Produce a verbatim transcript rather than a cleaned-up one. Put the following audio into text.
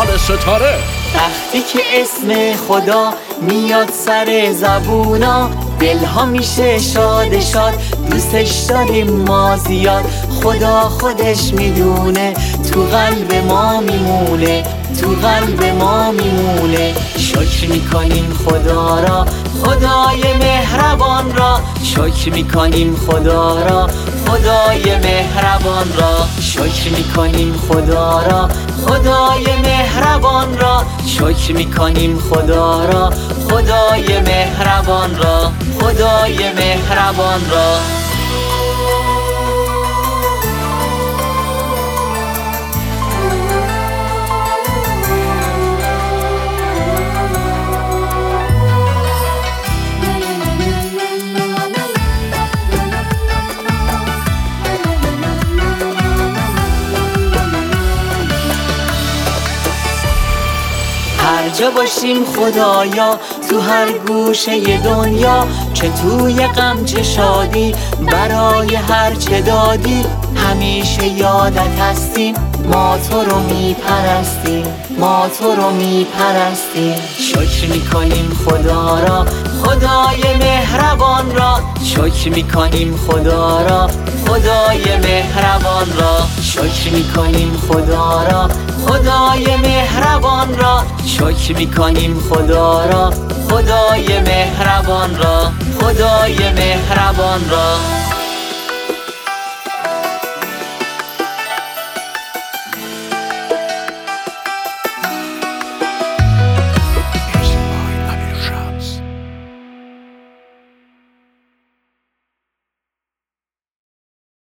ستاره ستاره. وقتی که اسم خدا میاد سر زبونا، دلها میشه شاد شاد، دوستش داریم ما زیاد. خدا خودش میدونه تو قلب ما میمونه، تو قلب ما میمونه. شکر میکنیم خدا را، خدای مهربان را. شکر میکنیم خدا را، خدای مهربان را. شکر میکنیم خدا را، خدای مهربان را. شکر میکنیم خدا را، خدای مهربان را. خدای مهربان را. هر جا باشیم خدایا، تو هر گوشه دنیا، چه توی غم چه شادی، برای هر چه دادی همیشه یادت هستیم. ما تو رو میپرستیم، ما تو رو میپرستیم. شکر میکنیم خدا را، خدای مهربان را. شکر میکنیم خدا را، خدای مهربان را. شکر میکنیم خدا را، خدای مهربان را. شکر میکنیم خدا را، خدای مهربان را. خدای مهربان را.